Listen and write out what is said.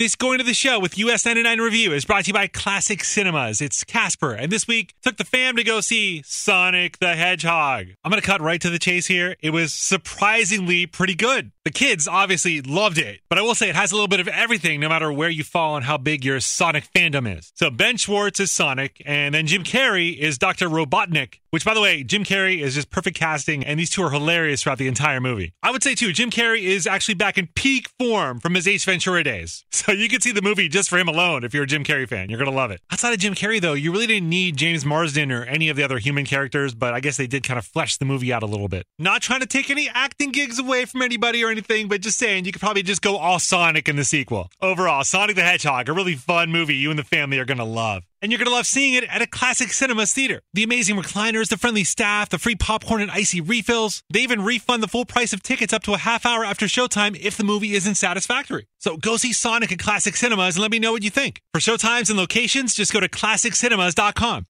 This Going to the Show with US 99 Review is brought to you by Classic Cinemas. It's Casper, and this week took the fam to go see Sonic the Hedgehog. I'm going to cut right to the chase here. It was surprisingly pretty good. The kids obviously loved it, but I will say it has a little bit of everything no matter where you fall and how big your Sonic fandom is. So Ben Schwartz is Sonic, and then Jim Carrey is Dr. Robotnik, which, by the way, Jim Carrey is just perfect casting, and these two are hilarious throughout the entire movie. I would say, too, Jim Carrey is actually back in peak form from his Ace Ventura days. So you can see the movie just for him alone if you're a Jim Carrey fan. You're going to love it. Outside of Jim Carrey, though, you really didn't need James Marsden or any of the other human characters, but I guess they did kind of flesh the movie out a little bit. Not trying to take any acting gigs away from anybody or anything, but just saying you could probably just go all Sonic in the sequel. Overall, Sonic the Hedgehog, a really fun movie you and the family are going to love. And you're going to love seeing it at a Classic Cinemas theater. The amazing recliners, the friendly staff, the free popcorn and icy refills. They even refund the full price of tickets up to a half hour after showtime if the movie isn't satisfactory. So go see Sonic at Classic Cinemas and let me know what you think. For showtimes and locations, just go to ClassicCinemas.com.